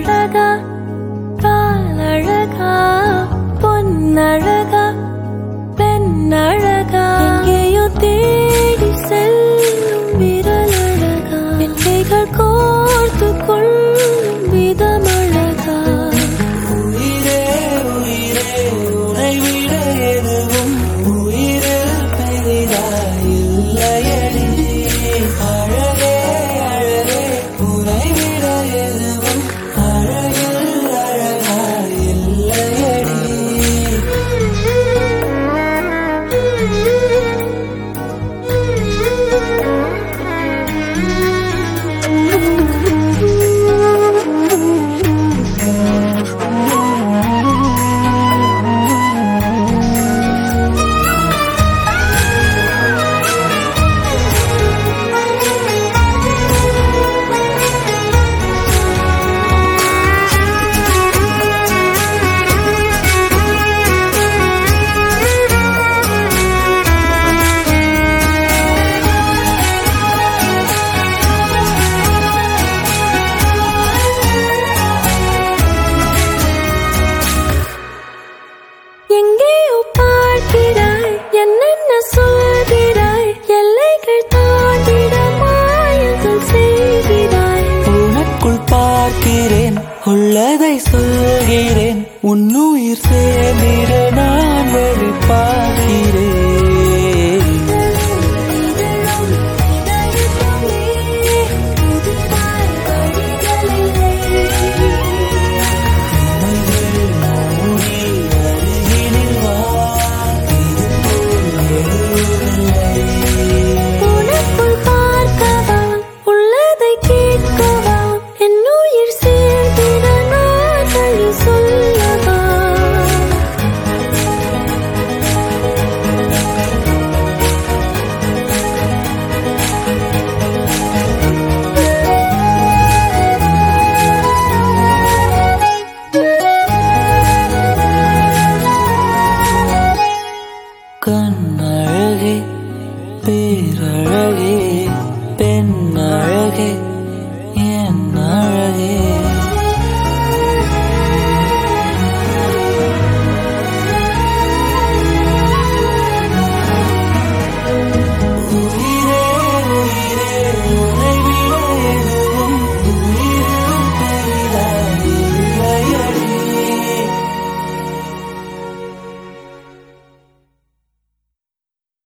அழகா பாலழகா பொன்னழகா பெண்ணழகா எங்கேயோ தேடி செல்லும் விரலழகா எல்லைகள் கோர்த்து கொள்ளும் விதமழகா உயிரே உயிரே உனை விட எதுவும் உயிரில் பெரிதாயில்லையடி அழகே அழகே உனை விட எதுவும் அழகில் அழகாயில்லையடி எங்கேயோ பார்க்கிறாய் என்னென்ன சொல்கிறாய் எல்லைகள் தாண்டிட மாயங்கள் செய்கிறாய் உனக்குள் பார்க்கிறேன் உள்ளதை சொல்கிறேன் உன்னுயிர் சேர்ந்திட நான் வழி பார்க்கிறேன் இதழும் இதயத்துமே புதிதாய் வழிகளிலே மூடி அருகினில் வா இதுபோல் எழுவதில்லை உனக்குள் பார்க்கவா உள்ளதை கேட்கவா என் உயிர் சேர்ந்திட நான் வழி சொல்லவா கண்ணழகே பேரழகே பெண்ணழகே